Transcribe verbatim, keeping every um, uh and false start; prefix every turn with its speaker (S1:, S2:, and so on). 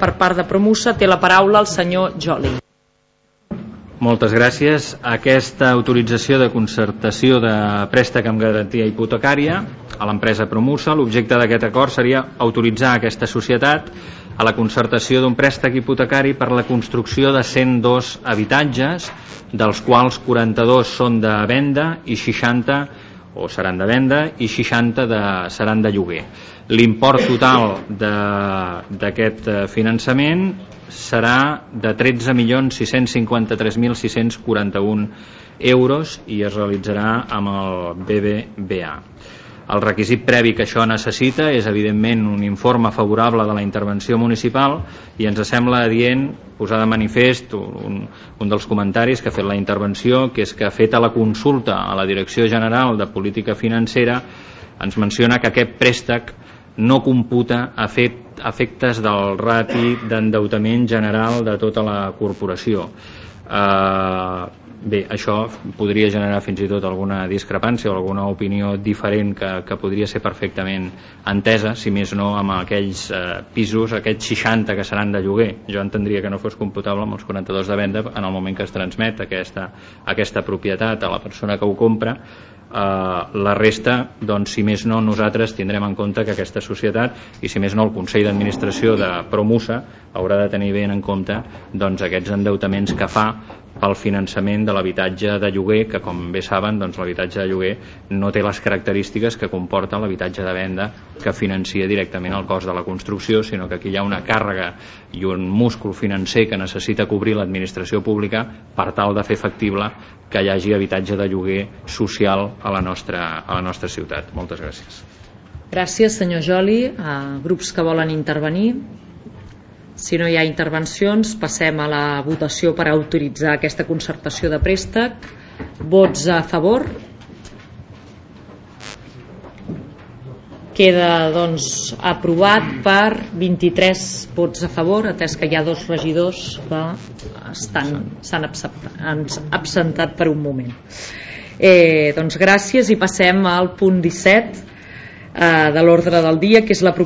S1: per part de Promusa. Té la paraula el senyor Joli.
S2: Moltes gràcies. Aquesta autorització de concertació de préstec amb garantia hipotecària a l'empresa Promusa, l'objecte d'aquest acord seria autoritzar aquesta societat a la concertació d'un préstec hipotecari per la construcció de cent dos habitatges, dels quals quaranta-dos són de venda i seixanta o seran de venda i seixanta de, seran de lloguer. L'import total d'aquest finançament serà de tretze milions sis-cents cinquanta-tres mil sis-cents quaranta-un euros i es realitzarà amb el B B V A. El requisit previ que això necessita és evidentment un informe favorable de la intervenció municipal i ens sembla adient posar de manifest un, un dels comentaris que ha fet la intervenció, que és que feta la consulta a la Direcció General de Política Financera ens menciona que aquest préstec no computa efectes del rati d'endeutament general de tota la corporació. Eh, bé, això podria generar fins i tot alguna discrepància o alguna opinió diferent que, que podria ser perfectament entesa, si més no amb aquells eh, pisos, aquests seixanta que seran de lloguer. Jo entendria que no fos computable amb els quaranta-dos de venda en el moment que es transmet aquesta, aquesta propietat a la persona que ho compra. Uh, la resta, doncs, si més no, nosaltres tindrem en compte que aquesta societat, i si més no el Consell d'Administració de Promusa, haurà de tenir ben en compte doncs, aquests endeutaments que fa pel finançament de l'habitatge de lloguer, que com bé saben, doncs, l'habitatge de lloguer no té les característiques que comporta l'habitatge de venda, que financia directament el cost de la construcció, sinó que aquí hi ha una càrrega i un múscul financer que necessita cobrir l'administració pública per tal de fer factible que hi hagi habitatge de lloguer social a la nostra, a la nostra ciutat. Moltes gràcies.
S1: Gràcies, senyor Joli. A grups que volen intervenir? Si no hi ha intervencions, passem a la votació per autoritzar aquesta concertació de préstec. Vots a favor? Queda, doncs, aprovat per vint-i-tres vots a favor, atès que hi ha dos regidors que s'han absentat per un moment. Eh, doncs gràcies i passem al punt disset eh, de l'ordre del dia, que és la